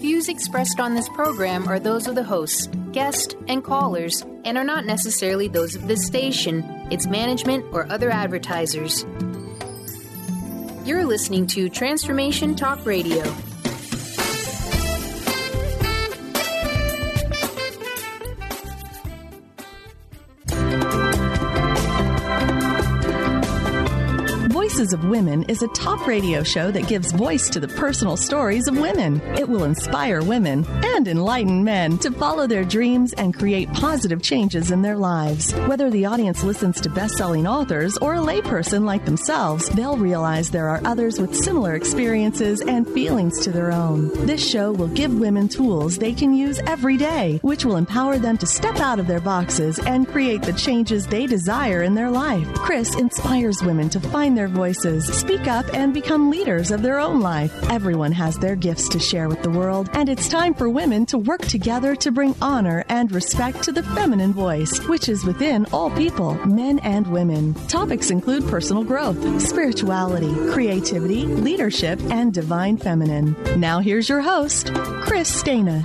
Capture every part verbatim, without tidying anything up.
Views expressed on this program are those of the hosts, guests, and callers, and are not necessarily those of this station, its management, or other advertisers. You're listening to Transformation Talk Radio. Voices of Women is a talk radio show that gives voice to the personal stories of women. It will inspire women and enlighten men to follow their dreams and create positive changes in their lives. Whether the audience listens to best-selling authors or a layperson like themselves, they'll realize there are others with similar experiences and feelings to their own. This show will give women tools they can use every day, which will empower them to step out of their boxes and create the changes they desire in their life. Chris inspires women to find their voices, speak up, and become leaders of their own life. Everyone has their gifts to share with the world, and it's time for women to work together to bring honor and respect to the feminine voice, which is within all people, men and women. Topics include personal growth, spirituality, creativity, leadership, and divine feminine. Now here's your host, Chris Stanis.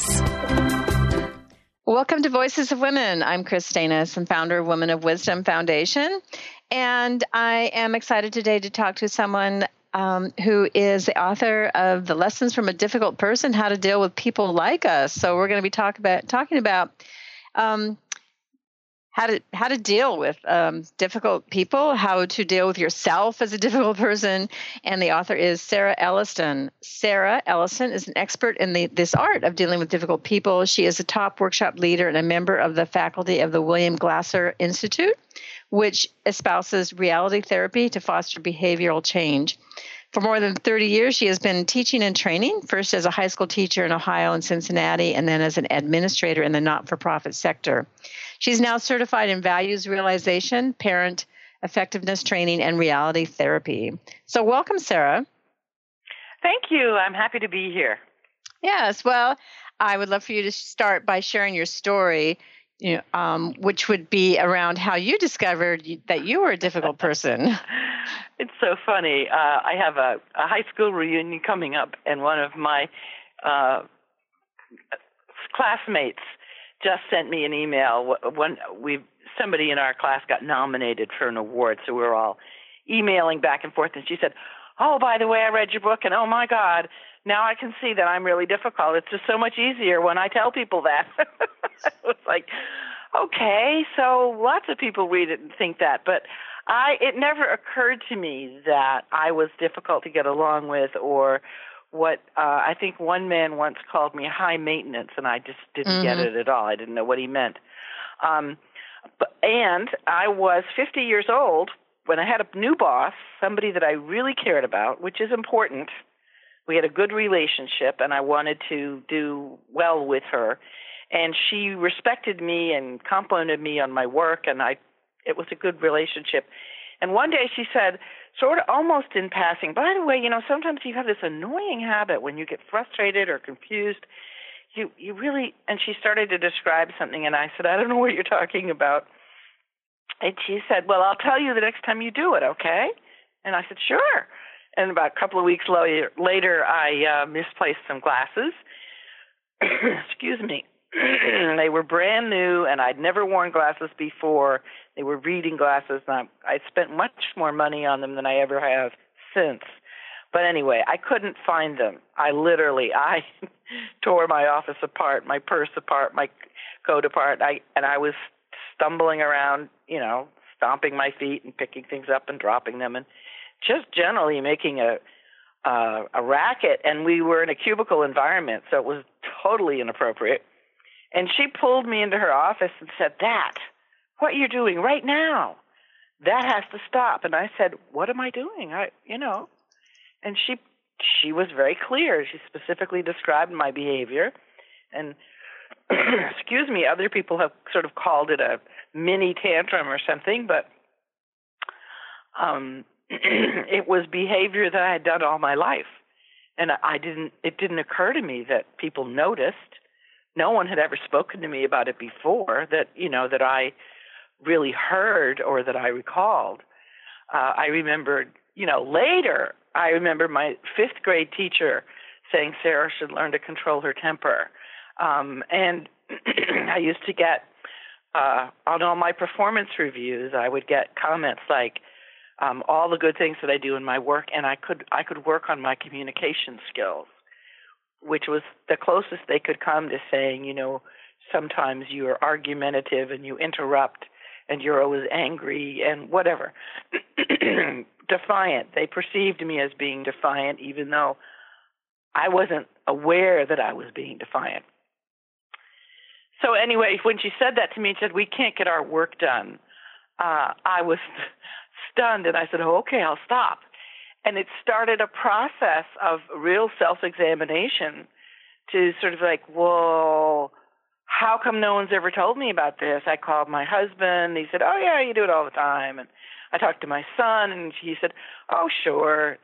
Welcome to Voices of Women. I'm Chris Stanis and founder of Women of Wisdom Foundation. And I am excited today to talk to someone um, who is the author of The Lessons from a Difficult Person, How to Deal with People Like Us. So we're going to be talk about, talking about um, how to how to deal with um, difficult people, how to deal with yourself as a difficult person. And the author is Sarah Elliston. Sarah Elliston is an expert in the, this art of dealing with difficult people. She is a top workshop leader and a member of the faculty of the William Glasser Institute, which espouses reality therapy to foster behavioral change. For more than thirty years, she has been teaching and training, first as a high school teacher in Ohio and Cincinnati, and then as an administrator in the not-for-profit sector. She's now certified in values realization, parent effectiveness training, and reality therapy. So welcome, Sarah. Thank you. I'm happy to be here. Yes. Well, I would love for you to start by sharing your story, you know, um, which would be around how you discovered that you were a difficult person. It's so funny. Uh, I have a, a high school reunion coming up, and one of my uh, classmates just sent me an email. When we somebody in our class got nominated for an award, so we were all emailing back and forth, and she said, "Oh, by the way, I read your book, and oh my God, now I can see that I'm really difficult. It's just so much easier when I tell people that." It's like, okay, so lots of people read it and think that, but I it never occurred to me that I was difficult to get along with, or what uh, I think one man once called me high maintenance, and I just didn't mm-hmm. get it at all. I didn't know what he meant. Um, but, and I was fifty years old when I had a new boss, somebody that I really cared about, which is important. We had a good relationship, and I wanted to do well with her. And she respected me and complimented me on my work, and I it was a good relationship. And one day she said, sort of almost in passing, "By the way, you know, sometimes you have this annoying habit when you get frustrated or confused. You you really," and she started to describe something, and I said, "I don't know what you're talking about." And she said, "Well, I'll tell you the next time you do it, okay?" And I said, "Sure." And about a couple of weeks later, later I uh, misplaced some glasses. Excuse me. They were brand new, and I'd never worn glasses before. They were reading glasses, and I, I spent much more money on them than I ever have since. But anyway, I couldn't find them. I literally, I tore my office apart, my purse apart, my coat apart, I, and I was stumbling around, you know, stomping my feet and picking things up and dropping them, and just generally making a uh, a racket. And we were in a cubicle environment, so it was totally inappropriate. And she pulled me into her office and said, "That, what you're doing right now, that has to stop." And I said, "What am I doing? I, you know." And she she was very clear. She specifically described my behavior. And, excuse me, other people have sort of called it a mini tantrum or something, but um, it was behavior that I had done all my life. And I didn't. It didn't occur to me that people noticed. No one had ever spoken to me about it before that, you know, that I really heard or that I recalled. Uh, I remembered, you know, later, I remember my fifth grade teacher saying Sarah should learn to control her temper. Um, and I used to get, uh, on all my performance reviews, I would get comments like, um, all the good things that I do in my work, and I could I could work on my communication skills, which was the closest they could come to saying, you know, sometimes you're argumentative and you interrupt and you're always angry and whatever. Defiant. They perceived me as being defiant, even though I wasn't aware that I was being defiant. So anyway, when she said that to me and said, we can't get our work done, uh, I was stunned, and I said, oh, okay, I'll stop. And it started a process of real self-examination to sort of like, well, how come no one's ever told me about this? I called my husband. He said, oh, yeah, you do it all the time. And I talked to my son, and he said, oh, sure.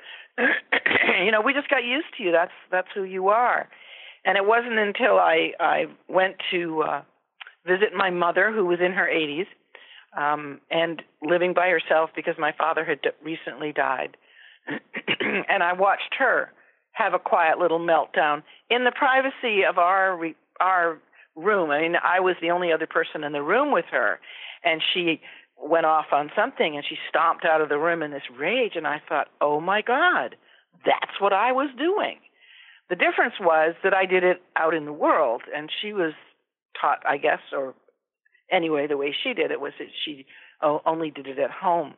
You know, we just got used to you. That's that's who you are. And it wasn't until I, I went to uh, visit my mother, who was in her eighties, um, and living by herself because my father had d- recently died. And I watched her have a quiet little meltdown in the privacy of our re- our room. I mean, I was the only other person in the room with her, and she went off on something, and she stomped out of the room in this rage, and I thought, oh, my God, that's what I was doing. The difference was that I did it out in the world, and she was taught, I guess, or anyway, the way she did it was that she only did it at home.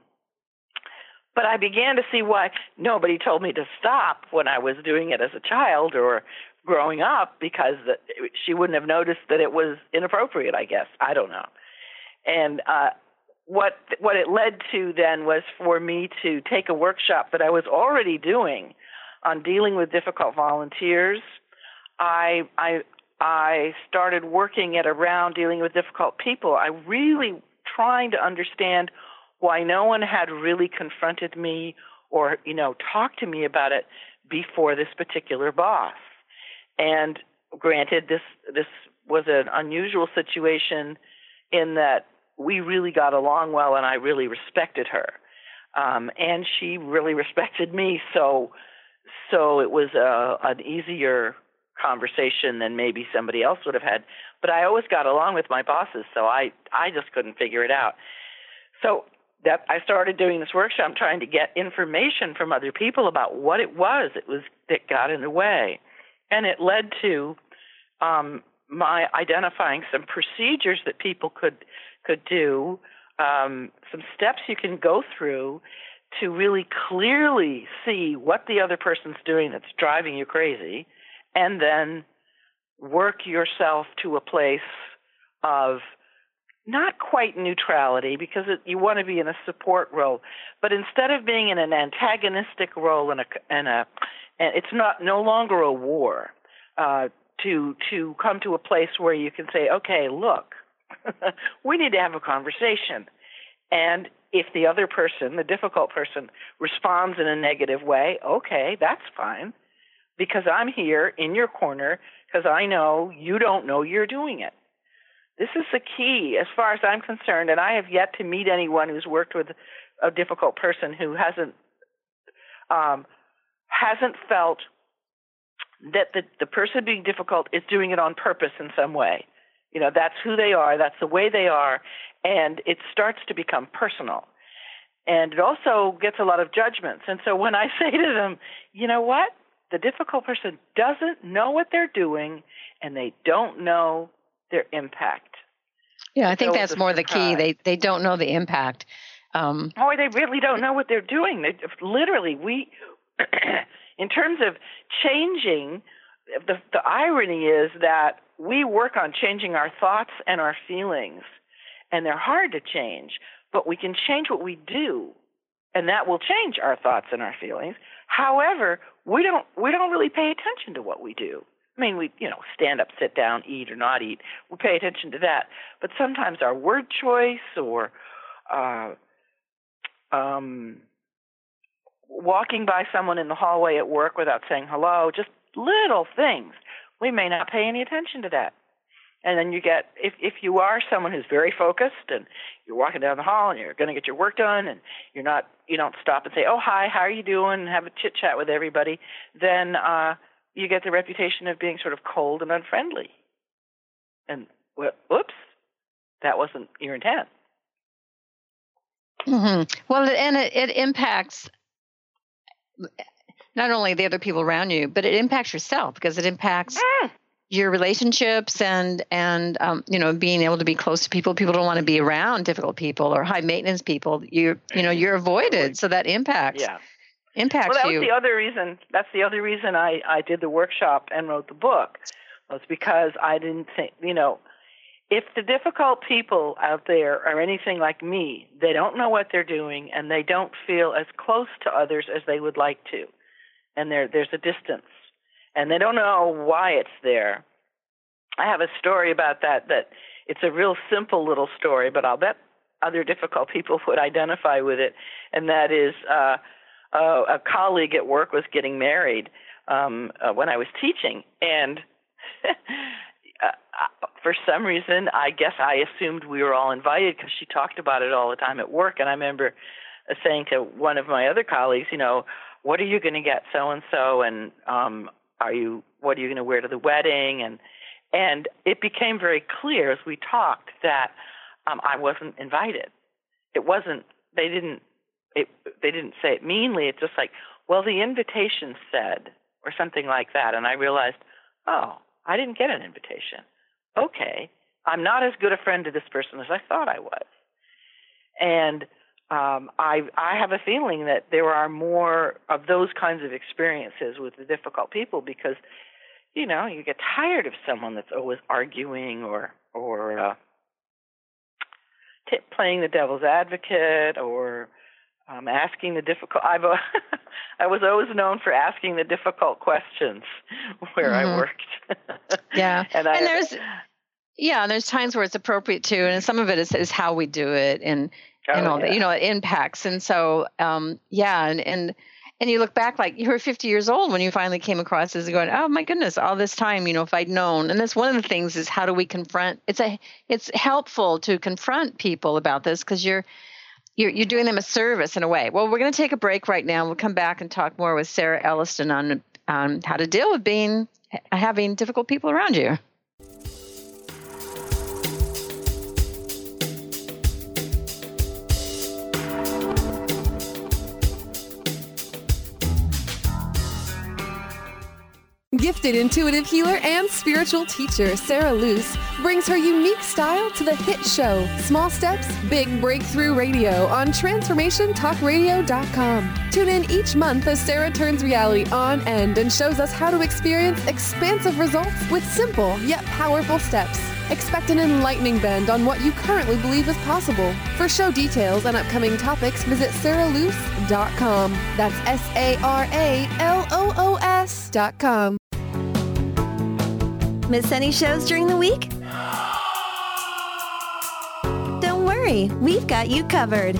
But I began to see why nobody told me to stop when I was doing it as a child or growing up, because the, she wouldn't have noticed that it was inappropriate, I guess. I don't know. And uh, what what it led to then was for me to take a workshop that I was already doing on dealing with difficult volunteers. I I I started working at around dealing with difficult people. I really trying to understand why no one had really confronted me or, you know, talked to me about it before this particular boss. And granted, this this was an unusual situation in that we really got along well, and I really respected her, um, and she really respected me. So, so it was a, an easier conversation than maybe somebody else would have had. But I always got along with my bosses, so I I just couldn't figure it out. So that I started doing this workshop, trying to get information from other people about what it was it was that got in the way. And it led to um, my identifying some procedures that people could could do, um, some steps you can go through to really clearly see what the other person's doing that's driving you crazy, and then work yourself to a place of not quite neutrality, because it, you want to be in a support role, but instead of being in an antagonistic role in a, in a and it's not no longer a war, uh, to to come to a place where you can say, okay, look, we need to have a conversation. And if the other person, the difficult person, responds in a negative way, okay, that's fine, because I'm here in your corner because I know you don't know you're doing it. This is the key as far as I'm concerned, and I have yet to meet anyone who's worked with a difficult person who hasn't um, hasn't felt that the, the person being difficult is doing it on purpose in some way. You know, that's who they are, that's the way they are, and it starts to become personal. And it also gets a lot of judgments. And so when I say to them, you know what? The difficult person doesn't know what they're doing, and they don't know their impact. Yeah, I think So that's it's a more the key. surprise. They they don't know the impact. Um, Or they really don't know what they're doing. They literally, we, in terms of changing, the, the irony is that we work on changing our thoughts and our feelings, and they're hard to change, but we can change what we do, and that will change our thoughts and our feelings. However, we don't we don't really pay attention to what we do. I mean, we, you know, stand up, sit down, eat or not eat. We pay attention to that. But sometimes our word choice or uh, um, walking by someone in the hallway at work without saying hello, just little things, we may not pay any attention to that. And then you get, if, if you are someone who's very focused and you're walking down the hall and you're going to get your work done and you're not, you don't stop and say, oh, hi, how are you doing, and have a chit-chat with everybody, then uh, you get the reputation of being sort of cold and unfriendly. And, whoops, that wasn't your intent. Mm-hmm. Well, and it, it impacts not only the other people around you, but it impacts yourself because it impacts mm. your relationships and, and um, you know, being able to be close to people. People don't want to be around difficult people or high maintenance people. You you know, you're avoided. So that impacts. Yeah. Impacts well, that you. was the other reason. That's the other reason I, I did the workshop and wrote the book. Was because I didn't think, you know, if the difficult people out there are anything like me, they don't know what they're doing and they don't feel as close to others as they would like to. And there there's a distance. And they don't know why it's there. I have a story about that that it's a real simple little story, but I'll bet other difficult people would identify with it. And that is uh, uh, a colleague at work was getting married um, uh, when I was teaching. And uh, for some reason, I guess I assumed we were all invited because she talked about it all the time at work. And I remember saying to one of my other colleagues, you know, what are you going to get so-and-so? And um, are you, what are you going to wear to the wedding? And and it became very clear as we talked that um, I wasn't invited. It wasn't, they didn't, it, they didn't say it meanly. It's just like, well, the invitation said, or something like that. And I realized, oh, I didn't get an invitation. Okay, I'm not as good a friend to this person as I thought I was. And um, I, I have a feeling that there are more of those kinds of experiences with the difficult people because, you know, you get tired of someone that's always arguing or or uh, t- playing the devil's advocate or um, asking the difficult. I've I was always known for asking the difficult questions where mm-hmm. I worked. Yeah, and, and I, there's yeah, and there's times where it's appropriate too, and some of it is, is how we do it and oh, and all yeah. that. You know, it impacts, and so um, yeah, and and. And you look back like you were fifty years old when you finally came across this and going, oh my goodness, all this time, you know, if I'd known. And that's one of the things is how do we confront? It's a, it's helpful to confront people about this because you're, you're, you're doing them a service in a way. Well, we're going to take a break right now. We'll come back and talk more with Sarah Elliston on um, how to deal with being, having difficult people around you. Gifted intuitive healer and spiritual teacher Sarah Luce brings her unique style to the hit show Small Steps, Big Breakthrough Radio on transformation talk radio dot com. Tune in each month as Sarah turns reality on end and shows us how to experience expansive results with simple yet powerful steps. Expect an enlightening bend on what you currently believe is possible. For show details and upcoming topics, visit sarah luce dot com. That's S A R A L O O S dot com. Miss any shows during the week? Don't worry, we've got you covered.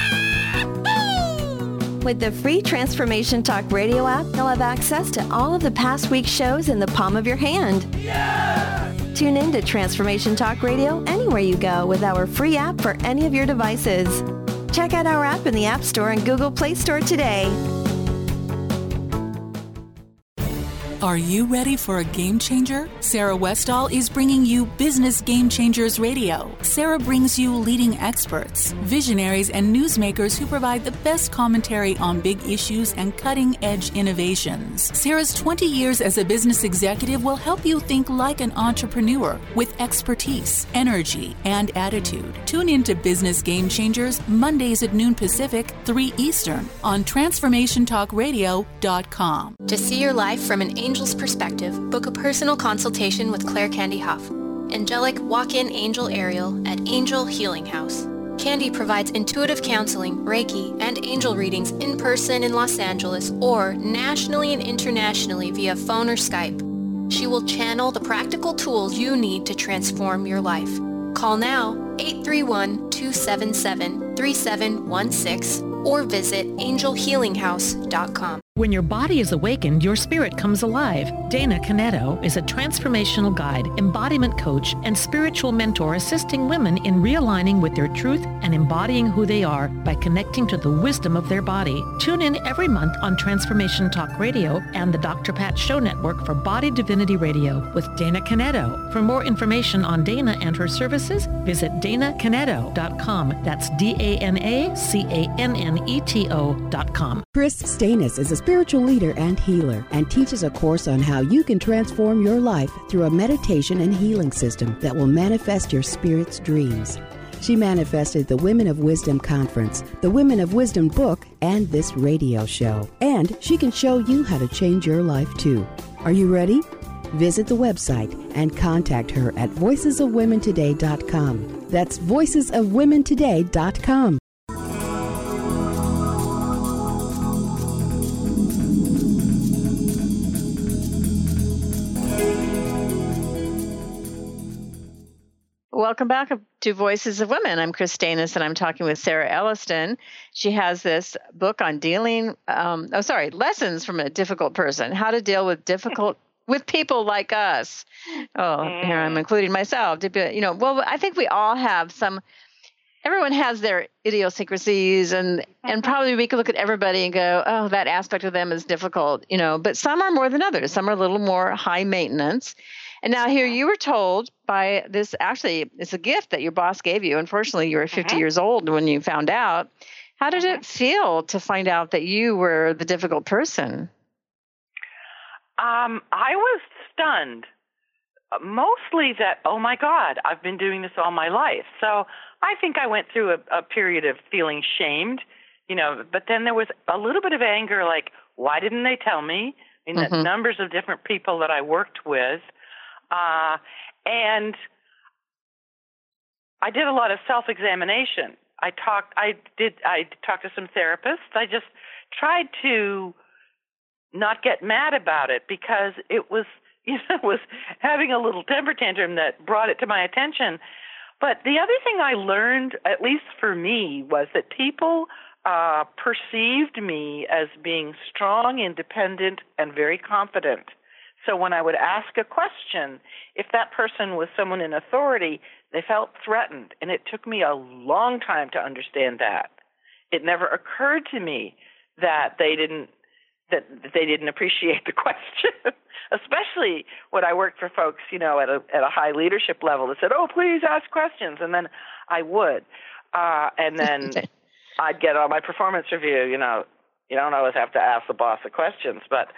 With the free Transformation Talk Radio app, you'll have access to all of the past week's shows in the palm of your hand. Yeah! Tune in to Transformation Talk Radio anywhere you go with our free app for any of your devices. Check out our app in the App Store and Google Play Store today. Are you ready for a game changer? Sarah Westall is bringing you Business Game Changers Radio. Sarah brings you leading experts, visionaries, and newsmakers who provide the best commentary on big issues and cutting-edge innovations. Sarah's twenty years as a business executive will help you think like an entrepreneur with expertise, energy, and attitude. Tune in to Business Game Changers Mondays at noon Pacific, three Eastern on transformation talk radio dot com. To see your life from an angel's perspective, book a personal consultation with Claire Candy Huff, angelic walk-in angel Ariel at Angel Healing House. Candy provides intuitive counseling, Reiki, and angel readings in person in Los Angeles or nationally and internationally via phone or Skype. She will channel the practical tools you need to transform your life. Call now, eight three one, two seven seven, three seven one six, or visit angel healing house dot com. When your body is awakened, your spirit comes alive. Dana Canetto is a transformational guide, embodiment coach, and spiritual mentor assisting women in realigning with their truth and embodying who they are by connecting to the wisdom of their body. Tune in every month on Transformation Talk Radio and the Doctor Pat Show Network for Body Divinity Radio with Dana Canetto. For more information on Dana and her services, visit dana canetto dot com. That's D A N A C A N N E T O dot com. Chris Stanis is a spiritual leader and healer and teaches a course on how you can transform your life through a meditation and healing system that will manifest your spirit's dreams. She manifested the Women of Wisdom Conference, the Women of Wisdom book, and this radio show. And she can show you how to change your life too. Are you ready? Visit the website and contact her at voices of women today dot com. That's voices of women today dot com. Welcome back to Voices of Women. I'm Chris Stanis, and I'm talking with Sarah Elliston. She has this book on dealing, um, oh, sorry, lessons from a difficult person, how to deal with difficult, with people like us. Oh, mm. here I'm including myself. To be, you know, well, I think we all have some, everyone has their idiosyncrasies, and, and probably we could look at everybody and go, oh, that aspect of them is difficult, you know, but some are more than others. Some are a little more high maintenance. And now here you were told by this, actually, it's a gift that your boss gave you. Unfortunately, you were fifty uh-huh. years old when you found out. How did uh-huh. it feel to find out that you were the difficult person? Um, I was stunned, mostly that, oh, my God, I've been doing this all my life. So I think I went through a, a period of feeling shamed, you know, but then there was a little bit of anger, like, why didn't they tell me? I mean, mm-hmm. the numbers of different people that I worked with. Uh, and I did a lot of self-examination. I talked, I did, I talked to some therapists. I just tried to not get mad about it because it was, you know, it was having a little temper tantrum that brought it to my attention. But the other thing I learned, at least for me, was that people uh, perceived me as being strong, independent, and very confident. So when I would ask a question, if that person was someone in authority, they felt threatened. And it took me a long time to understand that. It never occurred to me that they didn't that they didn't appreciate the question, especially when I worked for folks, you know, at a at a high leadership level that said, "Oh, please ask questions," and then I would, uh, and then I'd get on my performance review. You know, you don't always have to ask the boss the questions, but.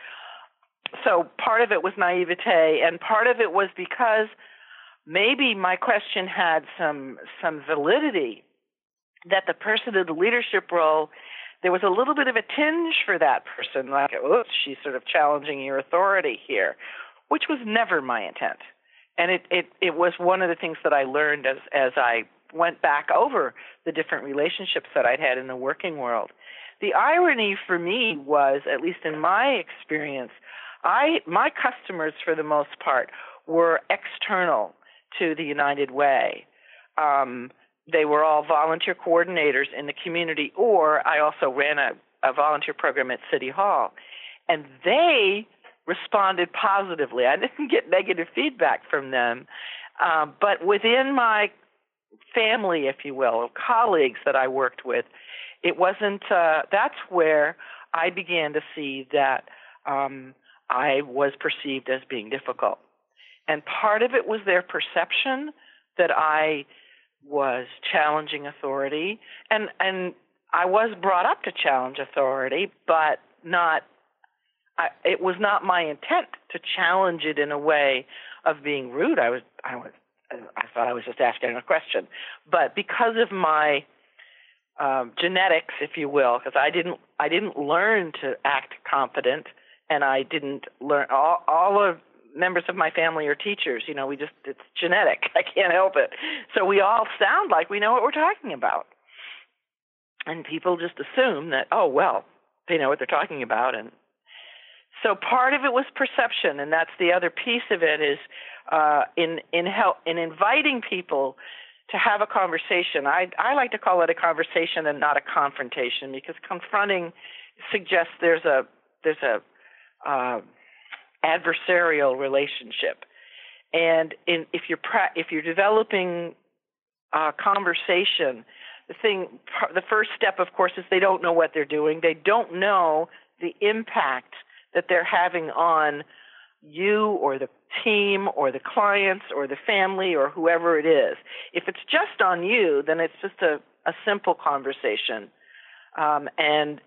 So part of it was naivete, and part of it was because maybe my question had some some validity, that the person in the leadership role, there was a little bit of a tinge for that person, like, oops, she's sort of challenging your authority here, which was never my intent. And it, it, it was one of the things that I learned as, as I went back over the different relationships that I'd had in the working world. The irony for me was, at least in my experience, I my customers, for the most part, were external to the United Way. Um, they were all volunteer coordinators in the community, or I also ran a, a volunteer program at City Hall. And they responded positively. I didn't get negative feedback from them. Uh, but within my family, if you will, of colleagues that I worked with, it wasn't, uh, that's where I began to see that um, I was perceived as being difficult. And part of it was their perception that I was challenging authority. And, and I was brought up to challenge authority, but not, I, it was not my intent to challenge it in a way of being rude. I was, I was, I thought I was just asking a question. But because of my um, genetics, if you will, because I didn't, I didn't learn to act confident, and I didn't learn, all, all of members of my family are teachers. You know, we just, it's genetic. I can't help it. So we all sound like we know what we're talking about. And people just assume that, oh, well, they know what they're talking about. And so part of it was perception, and that's the other piece of it is uh, in in help in inviting people to have a conversation. I I like to call it a conversation and not a confrontation, because confronting suggests there's a there's a uh, adversarial relationship, and in, if you're pra- if you're developing a conversation, the thing the first step, of course, is they don't know what they're doing. They don't know the impact that they're having on you or the team or the clients or the family or whoever it is. If it's just on you, then it's just a, a simple conversation. Um, and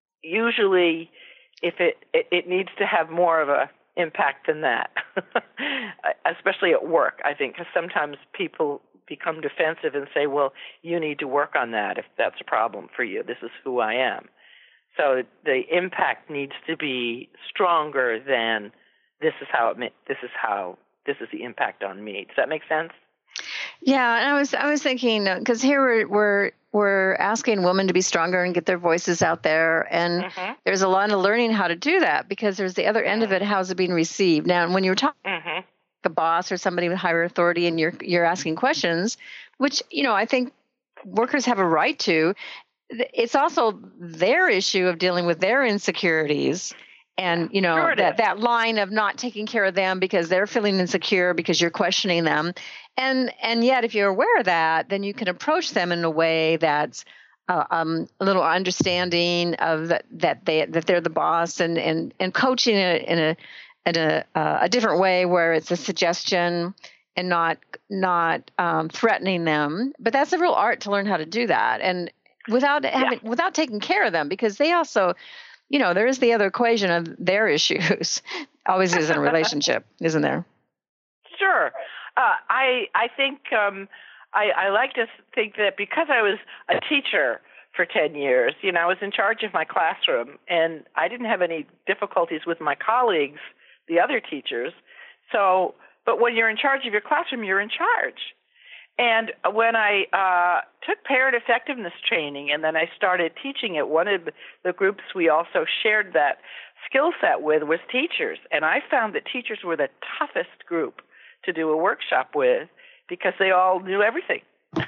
usually if it, it, it needs to have more of a impact than that, especially at work, I think, because sometimes people become defensive and say, well, you need to work on that if that's a problem for you. This is who I am. So the impact needs to be stronger than this is how it this is how this is the impact on me. Does that make sense? Yeah, and I was I was thinking, because here we're, we're we're asking women to be stronger and get their voices out there, and mm-hmm. there's a lot of learning how to do that, because there's the other end mm-hmm. of it. How's it being received? Now, when you're talking mm-hmm. a boss or somebody with higher authority, and you're you're asking questions, which you know I think workers have a right to. It's also their issue of dealing with their insecurities. And, you know, sure that, that line of not taking care of them because they're feeling insecure because you're questioning them. And and yet, if you're aware of that, then you can approach them in a way that's uh, um, a little understanding of that, that they that they're the boss, and and and coaching it in a in a uh, a different way where it's a suggestion and not not um, threatening them. But that's a real art to learn how to do that, and without having yeah. without taking care of them, because they also. You know, there is the other equation of their issues. Always is in a relationship, isn't there? Sure. Uh, I I think um, I, I like to think that because I was a teacher for ten years, you know, I was in charge of my classroom, and I didn't have any difficulties with my colleagues, the other teachers. So, but when you're in charge of your classroom, you're in charge. And when I uh, took parent effectiveness training and then I started teaching it, one of the groups we also shared that skill set with was teachers. And I found that teachers were the toughest group to do a workshop with because they all knew everything.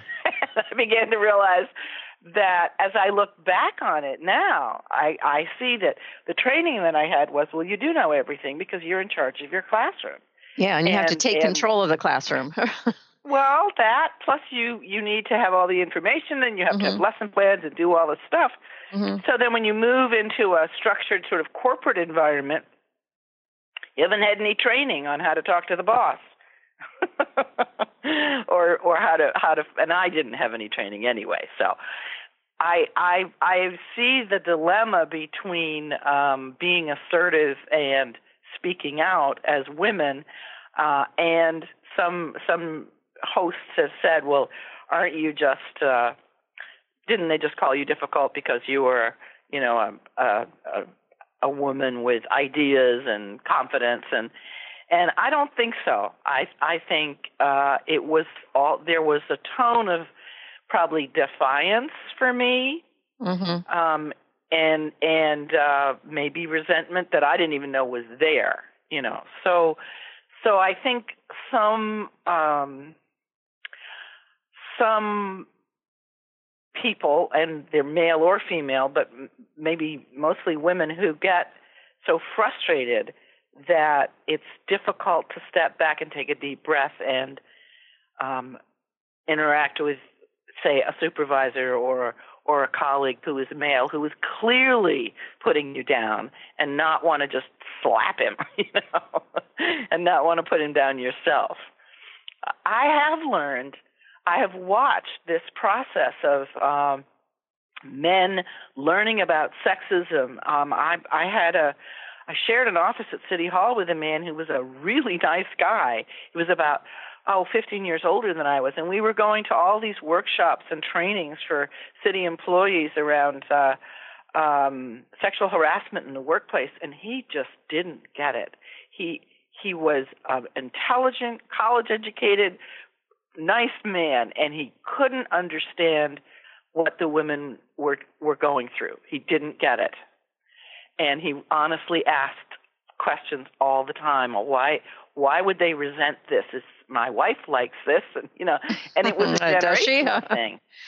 I began to realize that as I look back on it now, I, I see that the training that I had was, well, you do know everything because you're in charge of your classroom. Yeah, and you and, have to take and, control of the classroom. Well, that, plus you, you need to have all the information, and you have mm-hmm. to have lesson plans and do all this stuff. Mm-hmm. So then when you move into a structured sort of corporate environment, you haven't had any training on how to talk to the boss. or or how to how to and I didn't have any training anyway. So I I I see the dilemma between um, being assertive and speaking out as women, uh, and some some hosts have said, well, aren't you just, uh, didn't they just call you difficult because you were, you know, a, a, a woman with ideas and confidence? And and I don't think so. I I think uh, it was all, there was a tone of probably defiance for me, mm-hmm. um, and and uh, maybe resentment that I didn't even know was there, you know. So so I think some um, some people, and they're male or female, but maybe mostly women, who get so frustrated that it's difficult to step back and take a deep breath and um, interact with, say, a supervisor or or a colleague who is male, who is clearly putting you down, and not want to just slap him, you know, and not want to put him down yourself. I have learned, I have watched this process of um, men learning about sexism. Um, I, I had a, I shared an office at City Hall with a man who was a really nice guy. He was about oh, fifteen years older than I was, and we were going to all these workshops and trainings for city employees around uh, um, sexual harassment in the workplace, and he just didn't get it. He he was an intelligent, college-educated, nice man, and he couldn't understand what the women were were going through. He didn't get it, and he honestly asked questions all the time. Why why would they resent this? It's, my wife likes this, and you know, and it was a generational thing.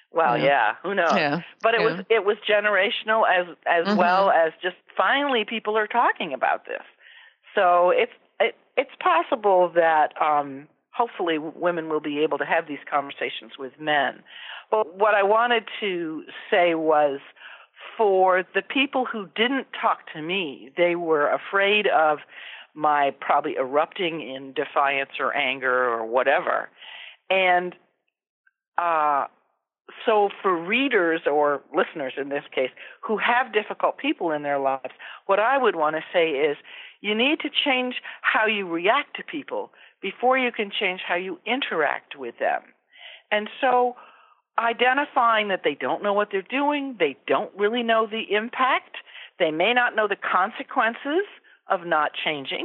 Well, yeah, yeah who knows? Yeah. But it yeah. was it was generational as as mm-hmm. well as just finally people are talking about this. So it's it, it's possible that um, hopefully women will be able to have these conversations with men. But what I wanted to say was, for the people who didn't talk to me, they were afraid of my probably erupting in defiance or anger or whatever. And uh, so for readers or listeners in this case who have difficult people in their lives, what I would want to say is you need to change how you react to people before you can change how you interact with them. And so identifying that they don't know what they're doing, they don't really know the impact, they may not know the consequences of not changing.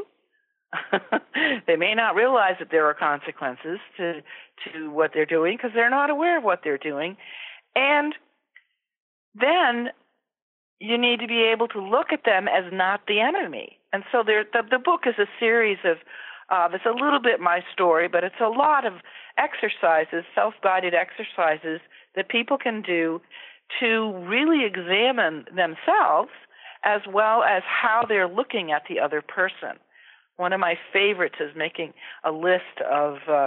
They may not realize that there are consequences to to what they're doing because they're not aware of what they're doing. And then you need to be able to look at them as not the enemy. And so there, the, the book is a series of, uh, it's a little bit my story, but it's a lot of exercises, self-guided exercises that people can do to really examine themselves as well as how they're looking at the other person. One of my favorites is making a list of uh,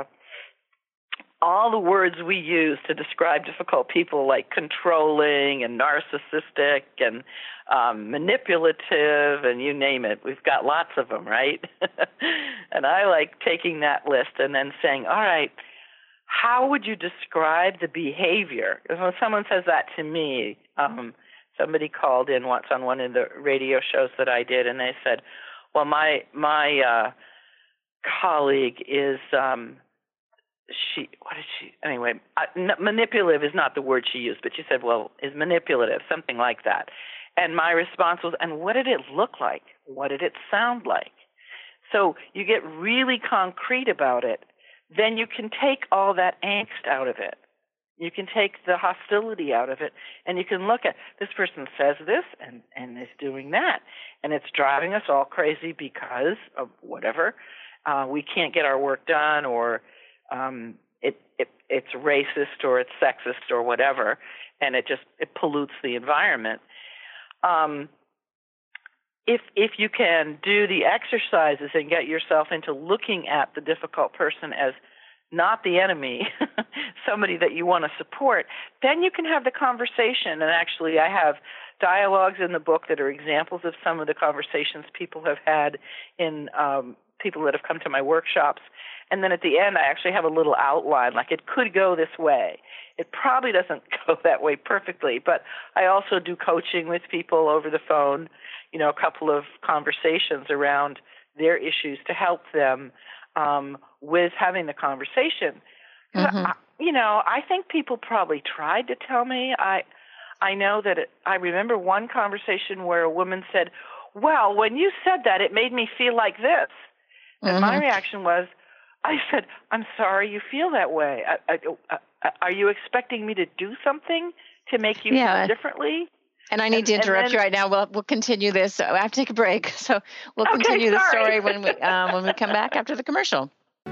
all the words we use to describe difficult people, like controlling and narcissistic and um, manipulative, and you name it. We've got lots of them, right? And I like taking that list and then saying, all right, how would you describe the behavior? Because when someone says that to me, um, somebody called in once on one of the radio shows that I did, and they said, well, my my uh, colleague is, um, she, what did she, anyway, uh, n- manipulative is not the word she used, but she said, well, is manipulative, something like that. And my response was, and what did it look like? What did it sound like? So you get really concrete about it, then you can take all that angst out of it. You can take the hostility out of it, and you can look at, this person says this and, and is doing that, and it's driving us all crazy because of whatever. Uh, we can't get our work done, or um, it, it it's racist, or it's sexist, or whatever, and it just it pollutes the environment. Um, if if you can do the exercises and get yourself into looking at the difficult person as not the enemy, somebody that you want to support, then you can have the conversation. And actually, I have dialogues in the book that are examples of some of the conversations people have had in um, people that have come to my workshops. And then at the end, I actually have a little outline, like it could go this way. It probably doesn't go that way perfectly, but I also do coaching with people over the phone, you know, a couple of conversations around their issues to help them Um, with having the conversation. Mm-hmm. I, you know, I think people probably tried to tell me. I I know that it, I remember one conversation where a woman said, well, when you said that, it made me feel like this. And mm-hmm. my reaction was, I said, I'm sorry you feel that way. I, I, I, are you expecting me to do something to make you yeah. feel differently? And I need and, to interrupt then, you right now. We'll we'll continue this. I have to take a break, so we'll okay, continue sorry. the story when we um, when we come back after the commercial.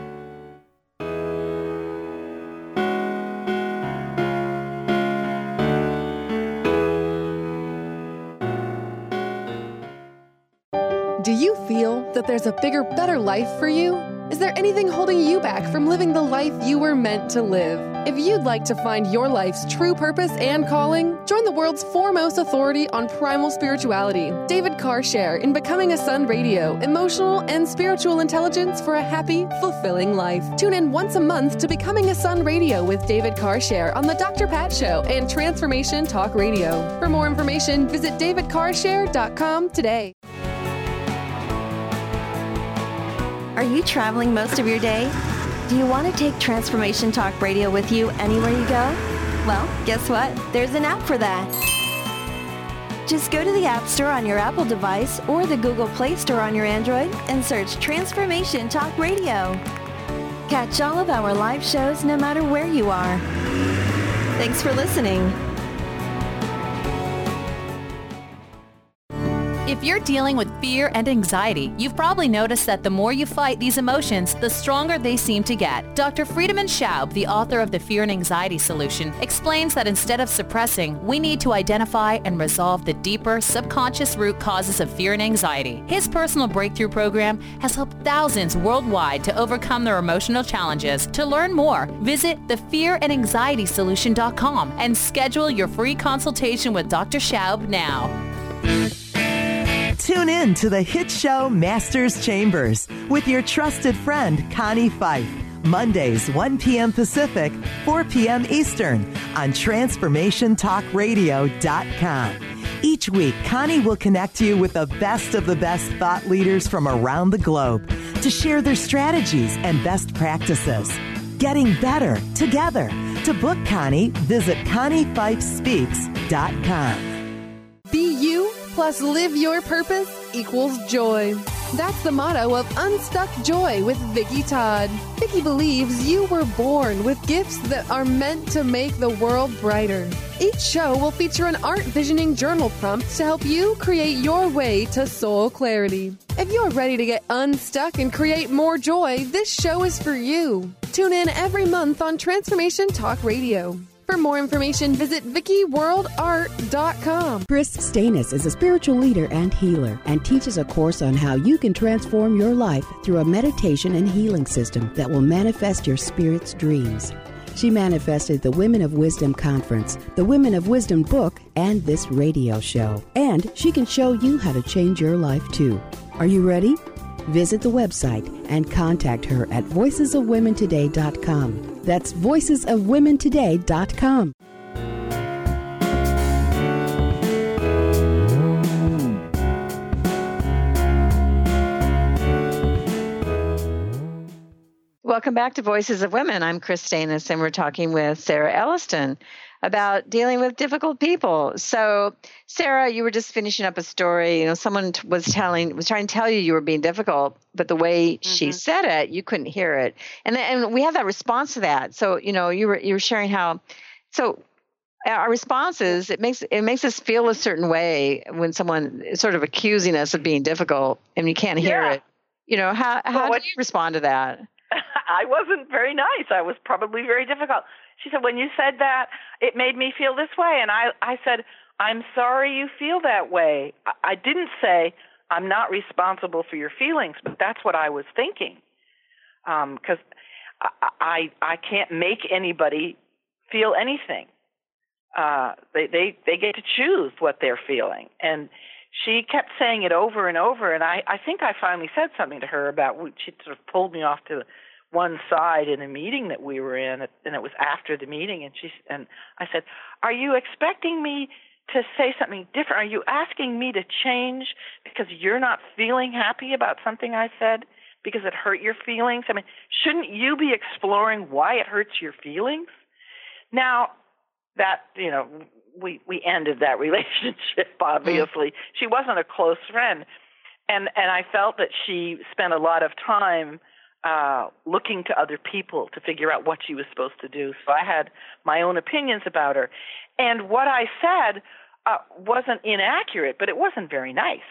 Do you feel that there's a bigger, better life for you? Is there anything holding you back from living the life you were meant to live? If you'd like to find your life's true purpose and calling, join the world's foremost authority on primal spirituality, David Carshare, in Becoming a Sun Radio, emotional and spiritual intelligence for a happy, fulfilling life. Tune in once a month to Becoming a Sun Radio with David Carshare on The Doctor Pat Show and Transformation Talk Radio. For more information, visit david carshare dot com today. Are you traveling most of your day? Do you want to take Transformation Talk Radio with you anywhere you go? Well, guess what? There's an app for that. Just go to the App Store on your Apple device or the Google Play Store on your Android and search Transformation Talk Radio. Catch all of our live shows no matter where you are. Thanks for listening. If you're dealing with fear and anxiety, you've probably noticed that the more you fight these emotions, the stronger they seem to get. Doctor Friedemann Schaub, the author of The Fear and Anxiety Solution, explains that instead of suppressing, we need to identify and resolve the deeper, subconscious root causes of fear and anxiety. His personal breakthrough program has helped thousands worldwide to overcome their emotional challenges. To learn more, visit the fear and anxiety solution dot com and schedule your free consultation with Doctor Schaub now. Tune in to the hit show Masters Chambers with your trusted friend Connie Fife. Mondays, one p.m. Pacific, four p.m. Eastern on transformation talk radio dot com. Each week, Connie will connect you with the best of the best thought leaders from around the globe to share their strategies and best practices. Getting better together. To book Connie, visit connie fife speaks dot com. Be you plus live your purpose equals joy. That's the motto of Unstuck Joy with Vicki Todd. Vicki believes you were born with gifts that are meant to make the world brighter. Each show will feature an art visioning journal prompt to help you create your way to soul clarity. If you're ready to get unstuck and create more joy, this show is for you. Tune in every month on Transformation Talk Radio. For more information, visit Vicki World Art dot com. Chris Stanis is a spiritual leader and healer and teaches a course on how you can transform your life through a meditation and healing system that will manifest your spirit's dreams. She manifested the Women of Wisdom Conference, the Women of Wisdom book, and this radio show. And she can show you how to change your life too. Are you ready? Visit the website and contact her at voices of women today dot com. That's voices of women today dot com. Welcome back to Voices of Women. I'm Chris Stanis, and we're talking with Sarah Elliston about dealing with difficult people. So, Sarah, you were just finishing up a story. You know, someone t- was telling, was trying to tell you you were being difficult, but the way mm-hmm. she said it, you couldn't hear it. And then, and we have that response to that. So, you know, you were you were sharing how. So, our responses, it makes it makes us feel a certain way when someone is sort of accusing us of being difficult, and you can't hear yeah. it. You know, how how well, do you respond to that? I wasn't very nice. I was probably very difficult. She said, when you said that, it made me feel this way. And I, I said, I'm sorry you feel that way. I, I didn't say, I'm not responsible for your feelings, but that's what I was thinking. Because um, I, I, I can't make anybody feel anything. Uh, they, they, they get to choose what they're feeling. And she kept saying it over and over. And I, I think I finally said something to her about, she sort of pulled me off to one side in a meeting that we were in, and it was after the meeting, and she and I said, are you expecting me to say something different? Are you asking me to change because you're not feeling happy about something I said because it hurt your feelings? I mean, shouldn't you be exploring why it hurts your feelings? Now, that, you know, we, we ended that relationship, obviously. Mm. She wasn't a close friend, and, and I felt that she spent a lot of time Uh, looking to other people to figure out what she was supposed to do. So I had my own opinions about her. And what I said uh, wasn't inaccurate, but it wasn't very nice.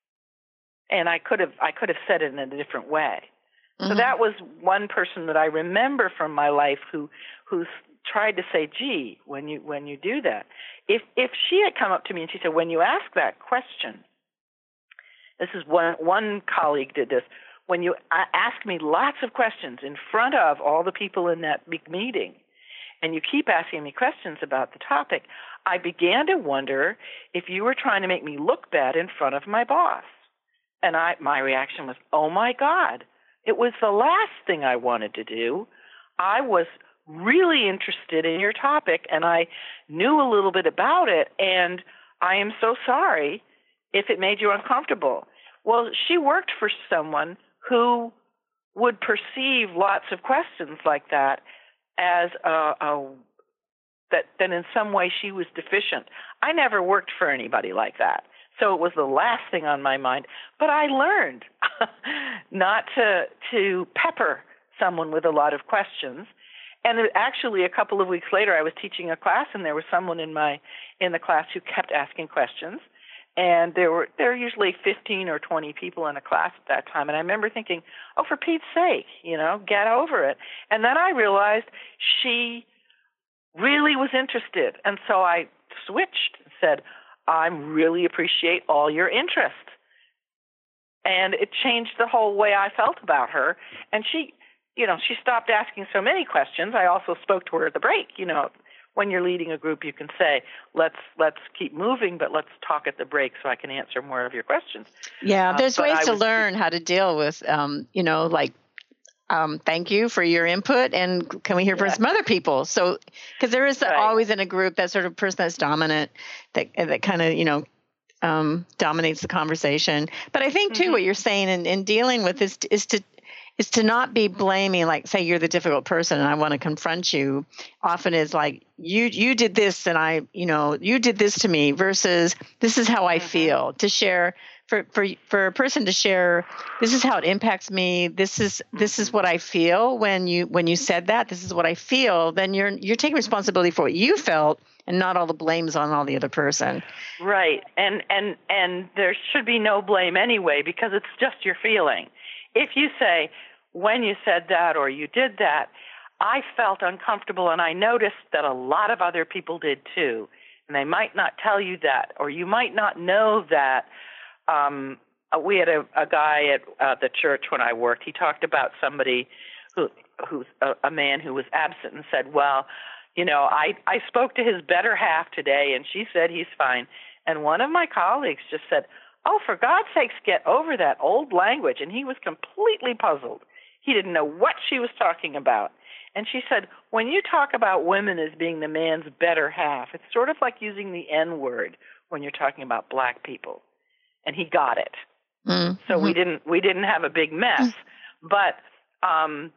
And I could have I could have said it in a different way. Mm-hmm. So that was one person that I remember from my life who who's tried to say, gee, when you when you do that. If if she had come up to me and she said, when you ask that question, this is one one colleague did this, when you ask me lots of questions in front of all the people in that big meeting, and you keep asking me questions about the topic, I began to wonder if you were trying to make me look bad in front of my boss. And I, my reaction was, oh, my God, it was the last thing I wanted to do. I was really interested in your topic, and I knew a little bit about it, and I am so sorry if it made you uncomfortable. Well, she worked for someone who would perceive lots of questions like that as a, a that that in some way she was deficient. I never worked for anybody like that, so it was the last thing on my mind. But I learned not to to pepper someone with a lot of questions. And it, actually, a couple of weeks later, I was teaching a class, and there was someone in my in the class who kept asking questions. And there were there were usually fifteen or twenty people in a class at that time. And I remember thinking, oh, for Pete's sake, you know, get over it. And then I realized she really was interested. And so I switched and said, I really appreciate all your interest. And it changed the whole way I felt about her. And she, you know, she stopped asking so many questions. I also spoke to her at the break, you know. When you're leading a group, you can say, let's let's keep moving, but let's talk at the break so I can answer more of your questions. Yeah, there's um, ways I to was, learn how to deal with, um, you know, like, um, thank you for your input, and can we hear from yeah. some other people? So, because there is right. always in a group that sort of person that's dominant, that that kind of, you know, um, dominates the conversation. But I think, too, mm-hmm. what you're saying in, in dealing with this is to is to not be blaming, like, say you're the difficult person and I want to confront you, often is like, you you did this and I, you know, you did this to me, versus this is how I mm-hmm. feel. To share, for, for for a person to share, this is how it impacts me, this is mm-hmm. this is what I feel when you when you said that, this is what I feel, then you're you're taking responsibility for what you felt and not all the blames on all the other person. Right. And and and there should be no blame anyway, because it's just your feeling. If you say, when you said that or you did that, I felt uncomfortable, and I noticed that a lot of other people did too, and they might not tell you that, or you might not know that. Um, we had a, a guy at uh, the church when I worked. He talked about somebody who, who's a, a man who was absent, and said, well, you know, I, I spoke to his better half today, and she said he's fine. And one of my colleagues just said, oh, for God's sakes, get over that old language. And he was completely puzzled. He didn't know what she was talking about. And she said, when you talk about women as being the man's better half, it's sort of like using the N word when you're talking about black people. And he got it. Mm-hmm. So we didn't we didn't have a big mess. Mm-hmm. But um,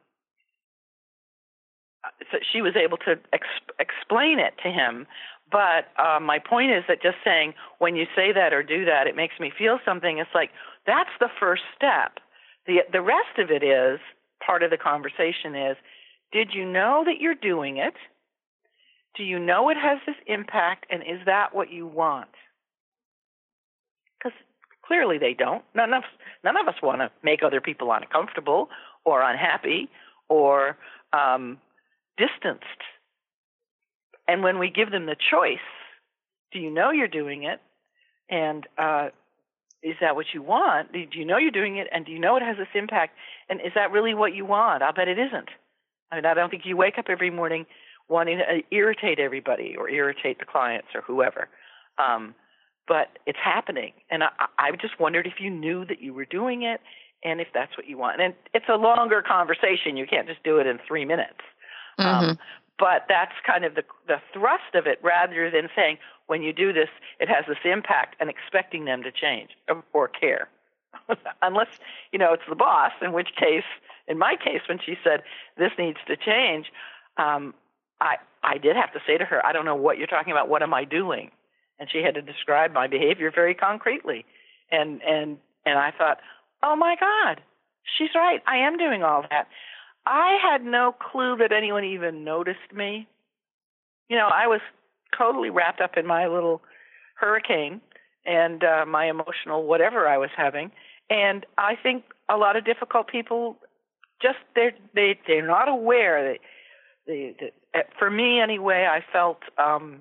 so she was able to ex- explain it to him. But uh, my point is that just saying, when you say that or do that, it makes me feel something. It's like, that's the first step. The the rest of it is, part of the conversation is, did you know that you're doing it? Do you know it has this impact, and is that what you want? Because clearly they don't. None of, none of us want to make other people uncomfortable or unhappy or um, distanced. And when we give them the choice, do you know you're doing it? And uh, is that what you want? Do you know you're doing it? And do you know it has this impact? And is that really what you want? I'll bet it isn't. I mean, I don't think you wake up every morning wanting to irritate everybody or irritate the clients or whoever. Um, but it's happening. And I, I just wondered if you knew that you were doing it and if that's what you want. And it's a longer conversation. You can't just do it in three minutes. Mm-hmm. Um, but that's kind of the, the thrust of it, rather than saying, when you do this, it has this impact, and expecting them to change or, or care. Unless, you know, it's the boss, in which case, in my case, when she said, this needs to change, um, I, I did have to say to her, I don't know what you're talking about. What am I doing? And she had to describe my behavior very concretely. And, and, and I thought, oh, my God, she's right. I am doing all that. I had no clue that anyone even noticed me. You know, I was totally wrapped up in my little hurricane and uh, my emotional whatever I was having. And I think a lot of difficult people just, they're, they, they're not aware that, they, that, for me anyway, I felt, um,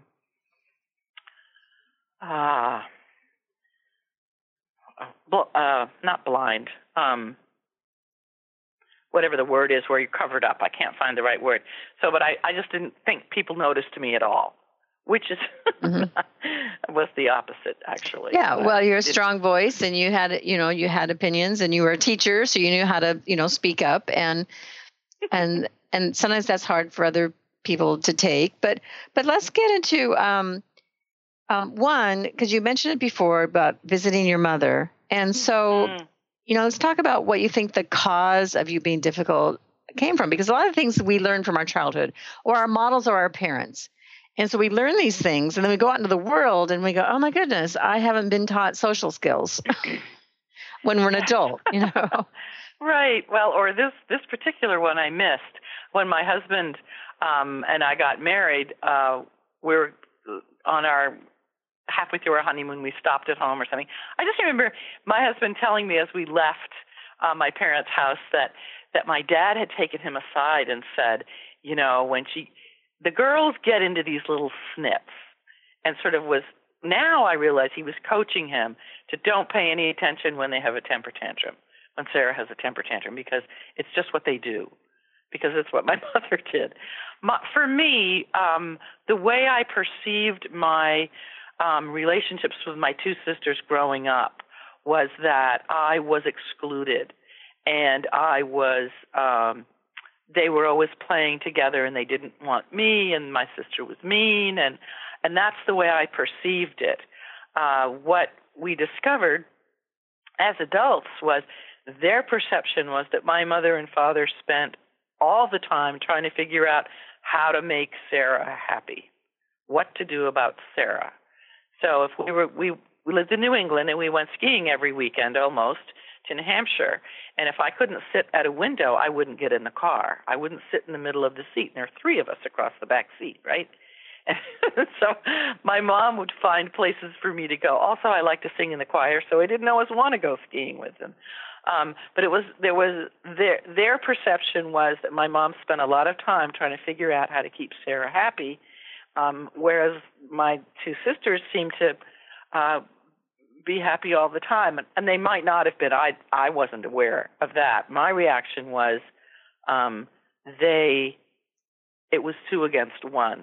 uh, uh, not blind, um, whatever the word is, where you're covered up. I can't find the right word. So, but I, I just didn't think people noticed me at all, which is mm-hmm. was the opposite, actually. Yeah, but well, you're a strong voice, and you had, you know, you had opinions, and you were a teacher, so you knew how to, you know, speak up, and and and sometimes that's hard for other people to take. But but let's get into um, um, one, because you mentioned it before about visiting your mother, and so. Mm. You know, let's talk about what you think the cause of you being difficult came from, because a lot of things we learn from our childhood, or our models are our parents. And so we learn these things, and then we go out into the world and we go, oh my goodness, I haven't been taught social skills when we're an adult, you know? Right. Well, or this, this particular one I missed. When my husband um, and I got married, uh, we were on our halfway through our honeymoon, we stopped at home or something. I just remember my husband telling me as we left uh, my parents' house that, that my dad had taken him aside and said, you know, when she, the girls get into these little snips, and sort of was, now I realize he was coaching him to don't pay any attention when they have a temper tantrum, when Sarah has a temper tantrum, because it's just what they do, because it's what my mother did. My, for me, um, the way I perceived my um, relationships with my two sisters growing up was that I was excluded, and I was, um, they were always playing together, and they didn't want me, and my sister was mean, and And that's the way I perceived it. Uh, what we discovered as adults was their perception was that my mother and father spent all the time trying to figure out how to make Sarah happy, what to do about Sarah. So if we were we, we lived in New England and we went skiing every weekend almost to New Hampshire, and if I couldn't sit at a window, I wouldn't get in the car. I wouldn't sit in the middle of the seat. And there are three of us across the back seat, right? So my mom would find places for me to go. Also, I like to sing in the choir, so I didn't always want to go skiing with them. Um, but it was there was their their perception was that my mom spent a lot of time trying to figure out how to keep Sarah happy, um, whereas my two sisters seemed to uh, be happy all the time, and, and they might not have been. I I wasn't aware of that. My reaction was um, they it was two against one.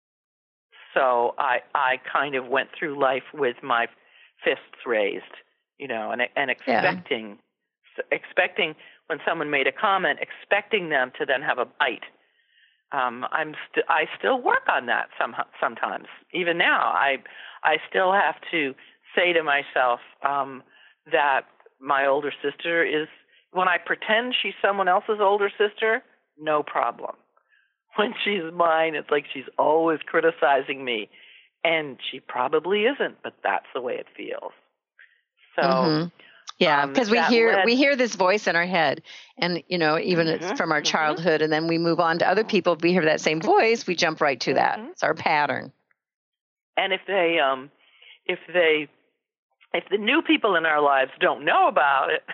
So I I kind of went through life with my fists raised, you know, and and expecting yeah. expecting when someone made a comment, expecting them to then have a bite. Um, I'm st- I still work on that some sometimes. Even now, I I still have to say to myself um, that my older sister is. When I pretend she's someone else's older sister, no problem. When she's mine, it's like she's always criticizing me. And she probably isn't, but that's the way it feels. So, mm-hmm. yeah, because um, we hear led... we hear this voice in our head, and you know, even mm-hmm. it's from our childhood, mm-hmm. and then we move on to other people. If we hear that same voice, we jump right to that. Mm-hmm. It's our pattern. And if they, um, if they, if the new people in our lives don't know about it,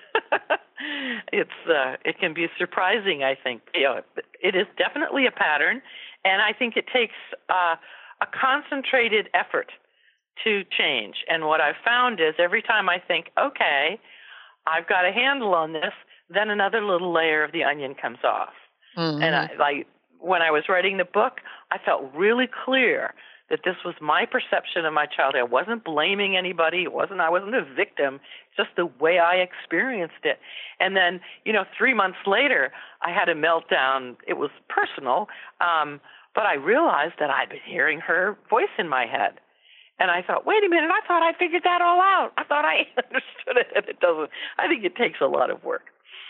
it's uh, it can be surprising. I think you know it is definitely a pattern, and I think it takes uh, a concentrated effort to change. And what I've found is every time I think, okay, I've got a handle on this, then another little layer of the onion comes off. Mm-hmm. And I, like when I was writing the book, I felt really clear that this was my perception of my childhood. I wasn't blaming anybody. It wasn't. I wasn't a victim. It's just the way I experienced it. And then, you know, three months later, I had a meltdown. It was personal, um, but I realized that I'd been hearing her voice in my head. And I thought, wait a minute, I thought I figured that all out. I thought I understood it, and it doesn't. I think it takes a lot of work.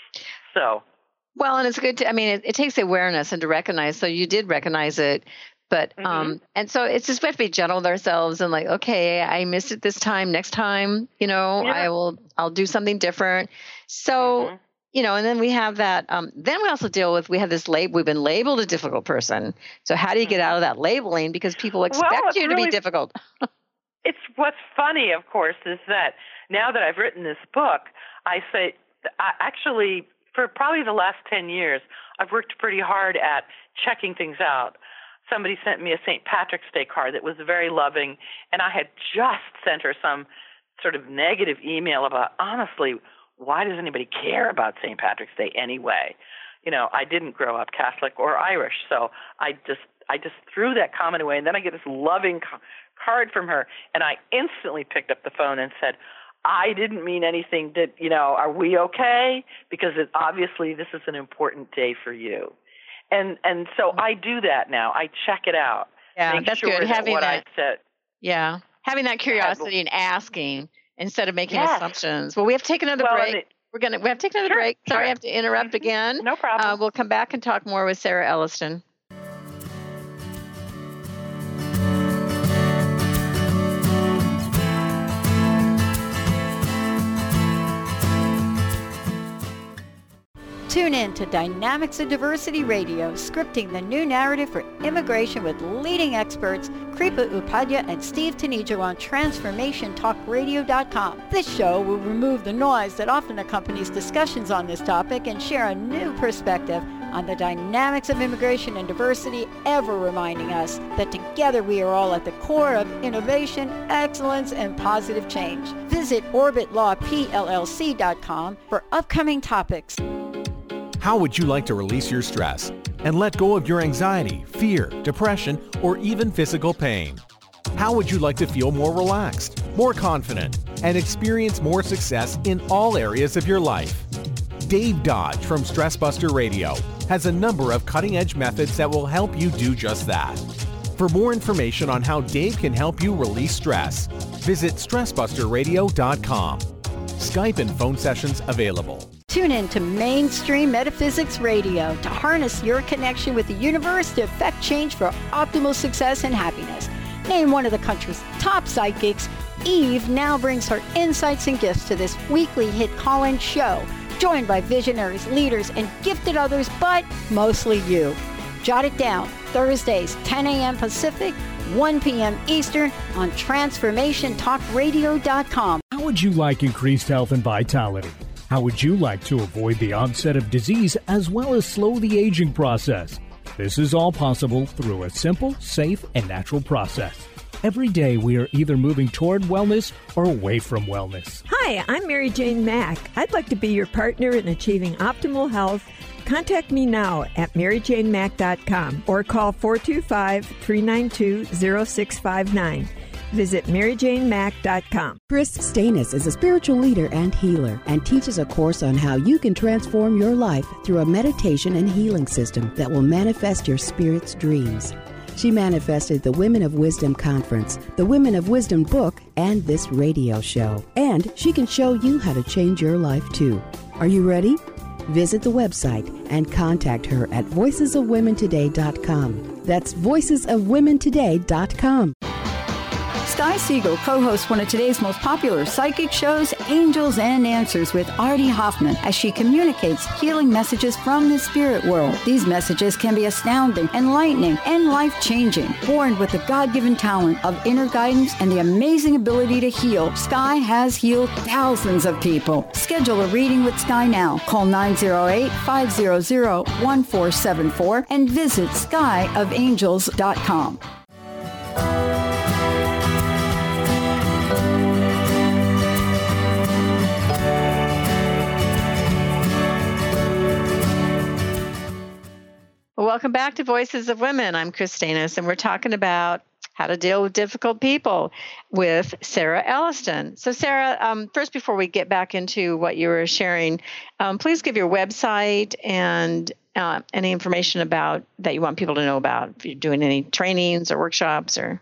So. Well, and it's good to, I mean, it, it takes awareness and to recognize. So you did recognize it. But, mm-hmm. um, and so it's just we have to be gentle with ourselves and like, okay, I missed it this time. Next time, you know, yeah. I will, I'll do something different. So, mm-hmm. you know, and then we have that, um, then we also deal with, we have this label, we've been labeled a difficult person. So how do you get out of that labeling? Because people expect well, you to really, be difficult. It's what's funny, of course, is that now that I've written this book, I say, I actually, for probably the last ten years, I've worked pretty hard at checking things out. Somebody sent me a Saint Patrick's Day card that was very loving, and I had just sent her some sort of negative email about, honestly, why does anybody care about Saint Patrick's Day anyway? You know, I didn't grow up Catholic or Irish, so I just I just threw that comment away, and then I get this loving ca- card from her, and I instantly picked up the phone and said, I didn't mean anything that, you know, are we okay? Because it, obviously this is an important day for you. And and so I do that now. I check it out. Yeah, make that's sure good. That Having what that, I said. Yeah, having that curiosity and asking instead of making yes. assumptions. Well, we have to take another well, break. It, We're gonna we have to take another sure, break. Sorry, sure. I have to interrupt mm-hmm. again. No problem. Uh, we'll come back and talk more with Sarah Elliston. Tune in to Dynamics of Diversity Radio, scripting the new narrative for immigration with leading experts Kripa Upadhyaya and Steve Tanijo on transformation talk radio dot com. This show will remove the noise that often accompanies discussions on this topic and share a new perspective on the dynamics of immigration and diversity, ever reminding us that together we are all at the core of innovation, excellence, and positive change. Visit orbit law p l l c dot com for upcoming topics. How would you like to release your stress and let go of your anxiety, fear, depression, or even physical pain? How would you like to feel more relaxed, more confident, and experience more success in all areas of your life? Dave Dodge from Stress Buster Radio has a number of cutting-edge methods that will help you do just that. For more information on how Dave can help you release stress, visit stress buster radio dot com. Skype and phone sessions available. Tune in to Mainstream Metaphysics Radio to harness your connection with the universe to effect change for optimal success and happiness. Named one of the country's top psychics, Eve now brings her insights and gifts to this weekly hit call-in show, joined by visionaries, leaders, and gifted others, but mostly you. Jot it down, Thursdays, ten a.m. Pacific, one p.m. Eastern on transformation talk radio dot com. How would you like increased health and vitality? How would you like to avoid the onset of disease as well as slow the aging process? This is all possible through a simple, safe, and natural process. Every day we are either moving toward wellness or away from wellness. Hi, I'm Mary Jane Mack. I'd like to be your partner in achieving optimal health. Contact me now at mary jane mack dot com or call four two five, three nine two, zero six five nine. Visit mary jane mack dot com. Chris Stanis is a spiritual leader and healer and teaches a course on how you can transform your life through a meditation and healing system that will manifest your spirit's dreams. She manifested the Women of Wisdom Conference, the Women of Wisdom book, and this radio show. And she can show you how to change your life too. Are you ready? Visit the website and contact her at voices of women today dot com. That's voices of women today dot com. Sky Siegel co-hosts one of today's most popular psychic shows, Angels and Answers, with Artie Hoffman, as she communicates healing messages from the spirit world. These messages can be astounding, enlightening, and life-changing. Born with the God-given talent of inner guidance and the amazing ability to heal, Sky has healed thousands of people. Schedule a reading with Sky now. Call nine zero eight, five zero zero, one four seven four and visit sky of angels dot com. Welcome back to Voices of Women. I'm Chris Stanis, and we're talking about how to deal with difficult people with Sarah Elliston. So, Sarah, um, first, before we get back into what you were sharing, um, please give your website and uh, any information about that you want people to know about. If you're doing any trainings or workshops, or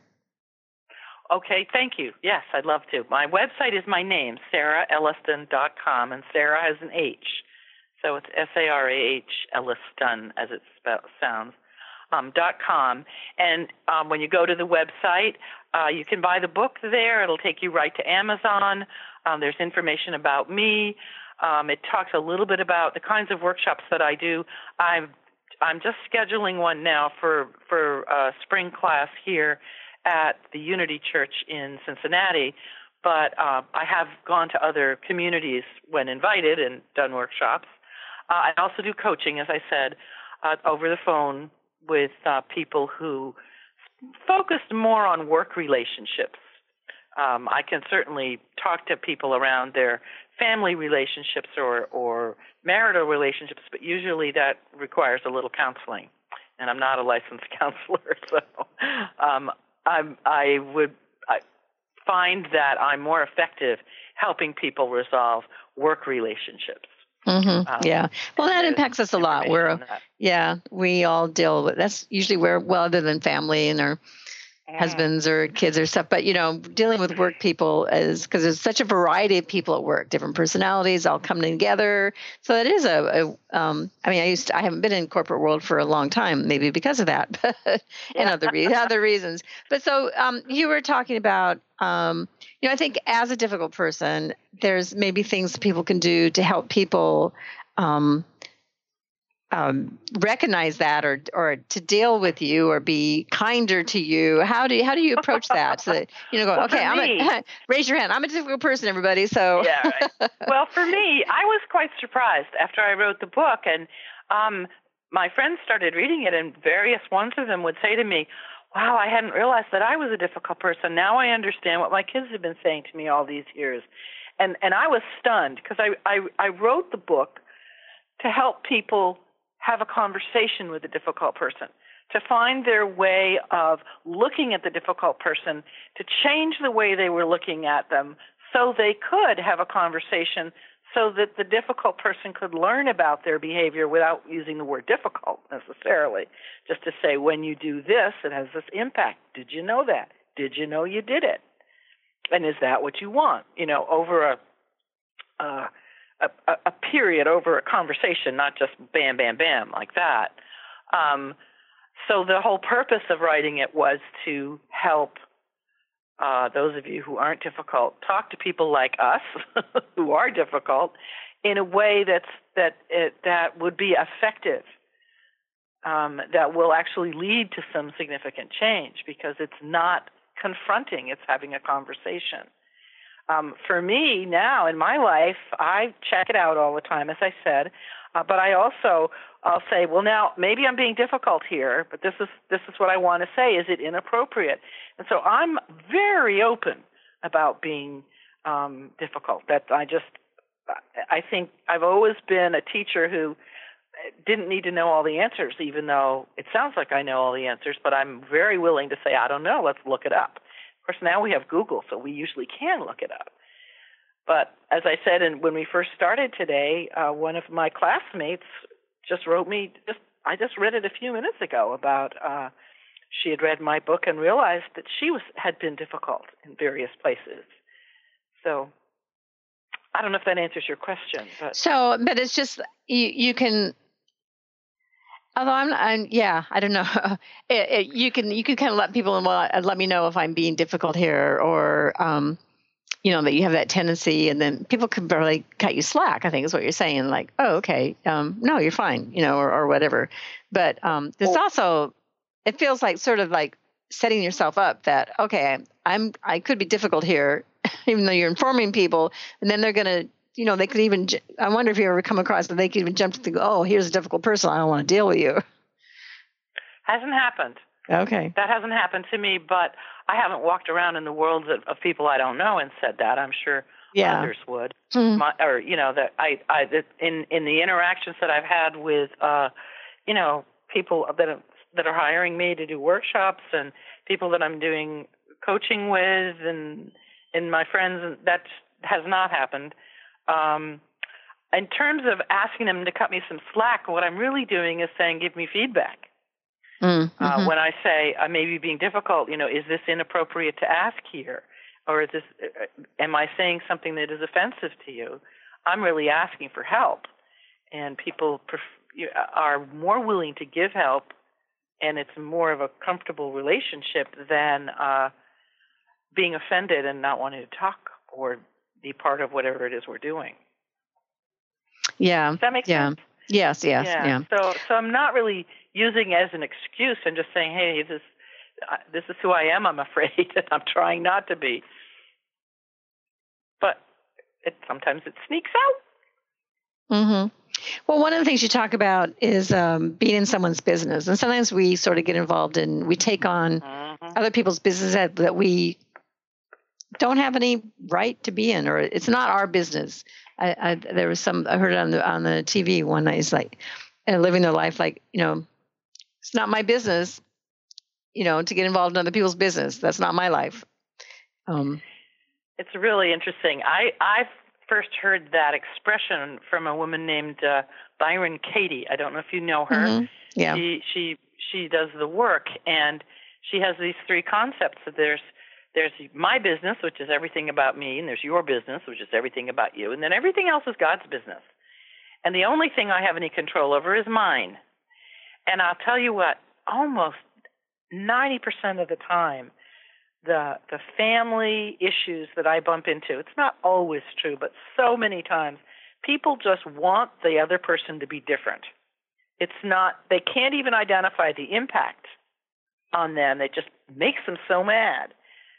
okay, thank you. Yes, I'd love to. My website is my name, sarah elliston dot com, and Sarah has an H. So it's S A R A H, Elliston, as it spell, sounds, um, dot com. And um, when you go to the website, uh, you can buy the book there. It'll take you right to Amazon. Um, there's information about me. Um, it talks a little bit about the kinds of workshops that I do. I'm, I'm just scheduling one now for, for a spring class here at the Unity Church in Cincinnati. But uh, I have gone to other communities when invited and done workshops. Uh, I also do coaching, as I said, uh, over the phone with uh, people who focused more on work relationships. Um, I can certainly talk to people around their family relationships or, or marital relationships, but usually that requires a little counseling. And I'm not a licensed counselor, so um, I'm, I would I find that I'm more effective helping people resolve work relationships. Mm-hmm. Um, yeah. Well, that impacts us a lot. We're, yeah, we all deal with, that's usually where, well, other than family and our yeah. husbands or kids or stuff, but, you know, dealing with work people is, because there's such a variety of people at work, different personalities all coming together. So it is a, a um, I mean, I used to, I haven't been in corporate world for a long time, maybe because of that, but and other, re- other reasons. But so um, you were talking about, um, you know, I think as a difficult person, there's maybe things people can do to help people um, um, recognize that, or or to deal with you, or be kinder to you? How do you, how do you approach that? So that, you know, go, well, okay, I'm me, a, raise your hand. I'm a difficult person, everybody. So yeah, right. Well, for me, I was quite surprised after I wrote the book, and um, my friends started reading it, and various ones of them would say to me, wow, I hadn't realized that I was a difficult person. Now I understand what my kids have been saying to me all these years. And and I was stunned because I, I, I wrote the book to help people have a conversation with a difficult person, to find their way of looking at the difficult person, to change the way they were looking at them so they could have a conversation, so that the difficult person could learn about their behavior without using the word difficult necessarily, just to say, when you do this, it has this impact. Did you know that? Did you know you did it? And is that what you want? You know, over a uh, a, a period, over a conversation, not just bam, bam, bam, like that. Um, so the whole purpose of writing it was to help Uh, those of you who aren't difficult, talk to people like us who are difficult in a way that's that it, that would be effective, um, that will actually lead to some significant change, because it's not confronting, it's having a conversation. Um, for me now in my life, I check it out all the time, as I said, uh, but I also I'll say, well, now maybe I'm being difficult here, but this is this is what I want to say. Is it inappropriate? And so I'm very open about being um, difficult. That I just I think I've always been a teacher who didn't need to know all the answers, even though it sounds like I know all the answers. But I'm very willing to say, I don't know. Let's look it up. Of course, now we have Google, so we usually can look it up. But as I said, and when we first started today, uh, one of my classmates just wrote me, just I just read it a few minutes ago about uh, she had read my book and realized that she was had been difficult in various places. So I don't know if that answers your question. But So, but it's just, you, you can, although I'm, I'm yeah, I don't know. it, it, you can, you can kind of let people, well, let me know if I'm being difficult here, or, um, you know, that you have that tendency, and then people can barely cut you slack, I think is what you're saying. Like, oh, okay, um, no, you're fine, you know, or, or whatever. But um, there's also, it feels like sort of like setting yourself up that, okay, I'm, I could be difficult here, even though you're informing people, and then they're going to, you know, they could even, I wonder if you ever come across that they could even jump to the, oh, here's a difficult person, I don't want to deal with you. Hasn't happened. Okay. That hasn't happened to me, but I haven't walked around in the worlds of, of people I don't know and said that. I'm sure yeah. others would. Mm-hmm. My, or, you know, that I, I that in, in the interactions that I've had with, uh, you know, people that are, that are hiring me to do workshops, and people that I'm doing coaching with, and and my friends, that has not happened. Um, in terms of asking them to cut me some slack, what I'm really doing is saying, give me feedback. Mm-hmm. Uh, when I say I may be being difficult, you know, is this inappropriate to ask here? Or is this, uh, am I saying something that is offensive to you? I'm really asking for help. And people pref- are more willing to give help, and it's more of a comfortable relationship than uh, being offended and not wanting to talk or be part of whatever it is we're doing. Yeah. Does that make yeah. sense? Yes, yes, yeah. yeah. So, so I'm not really using it as an excuse. I'm just saying, hey, this, uh, this is who I am, I'm afraid, and I'm trying not to be. But it, sometimes it sneaks out. Mm-hmm. Well, one of the things you talk about is um, being in someone's business. And sometimes we sort of get involved in, we take on mm-hmm. other people's business that, that we don't have any right to be in, or it's not our business. I, I, there was some, I heard it on the, on the T V one night, it's like, and living their life like, you know, it's not my business, you know, to get involved in other people's business. That's not my life. Um, it's really interesting. I, I first heard that expression from a woman named uh, Byron Katie. I don't know if you know her. Mm-hmm. Yeah. She, she, she does the work, and she has these three concepts. So there's, there's my business, which is everything about me, and there's your business, which is everything about you, and then everything else is God's business. And the only thing I have any control over is mine. And I'll tell you what, almost ninety percent of the time, the the family issues that I bump into, it's not always true, but so many times, people just want the other person to be different. It's not, they can't even identify the impact on them. It just makes them so mad.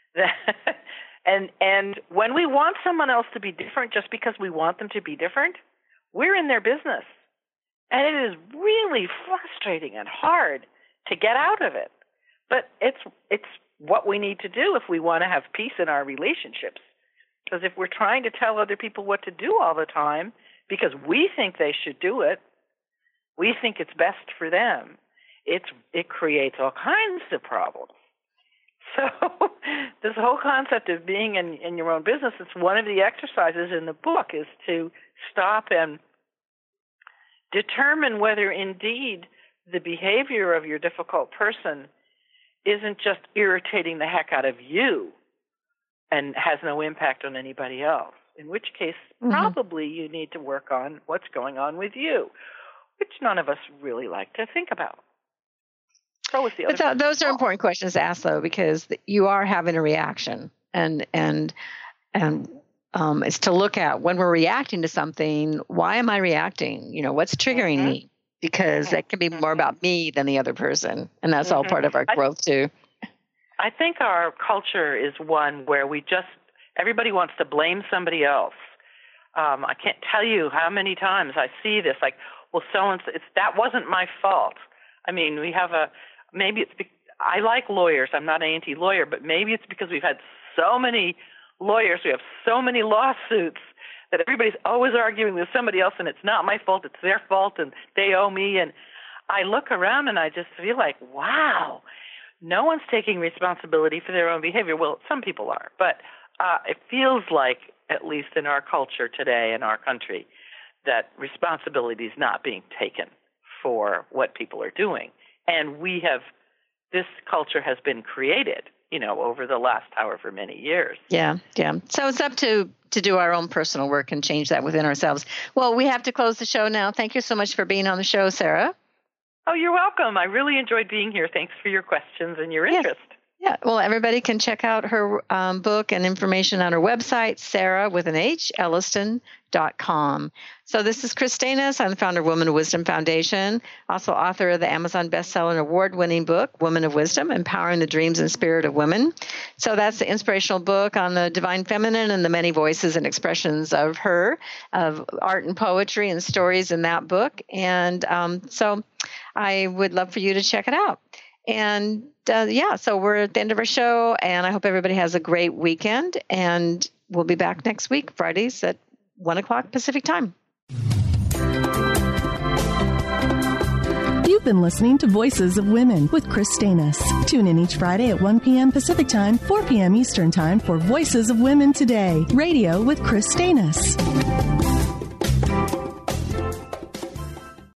and and when we want someone else to be different just because we want them to be different, we're in their business. And it is really frustrating and hard to get out of it. But it's it's what we need to do if we want to have peace in our relationships. Because if we're trying to tell other people what to do all the time because we think they should do it, we think it's best for them, it's it creates all kinds of problems. So this whole concept of being in, in your own business, it's one of the exercises in the book, is to stop and determine whether indeed the behavior of your difficult person isn't just irritating the heck out of you and has no impact on anybody else, in which case mm-hmm. probably you need to work on what's going on with you, which none of us really like to think about. So was the other but th- those are important questions to ask, though, because you are having a reaction, and and and um, it's to look at when we're reacting to something. Why am I reacting? You know, what's triggering mm-hmm. me? Because that can be more about me than the other person, and that's mm-hmm. all part of our growth too. I think our culture is one where we just everybody wants to blame somebody else. Um, I can't tell you how many times I see this. Like, well, so and so, it's that wasn't my fault. I mean, we have a maybe it's. Be, I like lawyers. I'm not an anti-lawyer, but maybe it's because we've had so many lawyers. We have so many lawsuits that everybody's always arguing with somebody else, and it's not my fault. It's their fault, and they owe me. And I look around and I just feel like, wow, no one's taking responsibility for their own behavior. Well, some people are, but uh, it feels like, at least in our culture today, in our country, that responsibility is not being taken for what people are doing. And we have, this culture has been created, you know, over the last however many years. Yeah, yeah. So it's up to, to do our own personal work and change that within ourselves. Well, we have to close the show now. Thank you so much for being on the show, Sarah. Oh, you're welcome. I really enjoyed being here. Thanks for your questions and your interest. Yes. Yeah, well, everybody can check out her um, book and information on her website, Sarah with an H, Elliston dot com. So this is Chris Stanis. I'm the founder of Women of Wisdom Foundation, also author of the Amazon bestseller and award-winning book, Women of Wisdom, Empowering the Dreams and Spirit of Women. So that's the inspirational book on the divine feminine and the many voices and expressions of her, of art and poetry and stories in that book. And um, so I would love for you to check it out. And uh, yeah, so we're at the end of our show, and I hope everybody has a great weekend. And we'll be back next week, Fridays at one o'clock Pacific time. You've been listening to Voices of Women with Chris Stanis. Tune in each Friday at one p.m. Pacific time, four p.m. Eastern time for Voices of Women Today, radio with Chris Stanis.